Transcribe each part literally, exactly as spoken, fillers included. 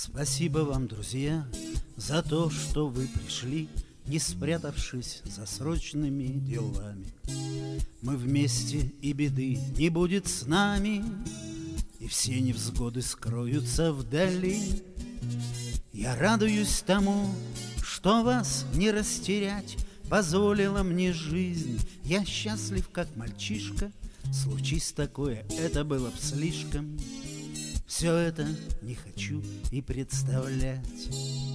Спасибо вам, друзья, за то, что вы пришли, не спрятавшись за срочными делами. Мы вместе, и беды не будет с нами, и все невзгоды скроются вдали. Я радуюсь тому, что вас не растерять позволила мне жизнь. Я счастлив, как мальчишка. Случись такое, это было б слишком. Все это не хочу и представлять.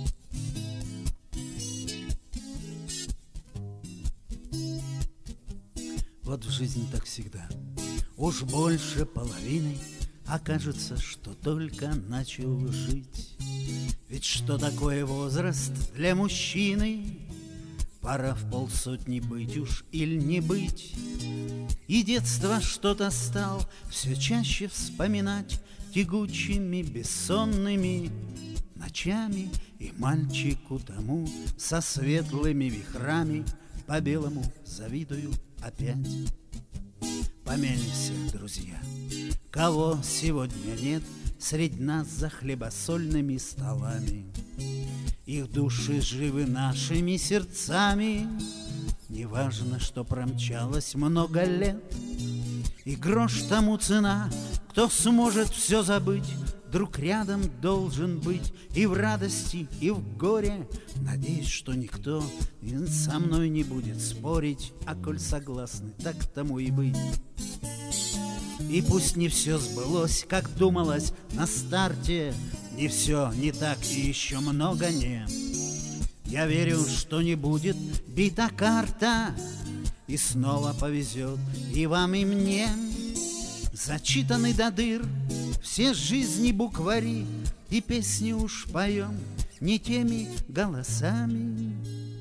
Вот в жизни так всегда. Уж больше половины окажется, что только начал жить. Ведь что такое возраст для мужчины? Пора в полсотни быть уж или не быть. И детство что-то стал все чаще вспоминать тягучими бессонными ночами. И мальчику тому со светлыми вихрами по белому завидую опять. Помянемся, друзья, кого сегодня нет средь нас за хлебосольными столами. Их души живы нашими сердцами. Неважно, что промчалось много лет, и грош тому цена, кто сможет все забыть. Друг рядом должен быть и в радости, и в горе. Надеюсь, что никто со мной не будет спорить, а коль согласны, так тому и быть. И пусть не все сбылось, как думалось на старте, не все не так и еще много не. Я верю, что не будет бита карта, и снова повезет и вам, и мне. Зачитаны до дыр все жизни буквари, и песни уж поем не теми голосами.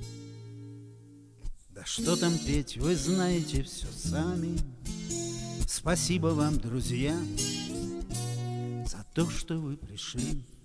Да что там петь, вы знаете все сами. Спасибо вам, друзья, за то, что вы пришли.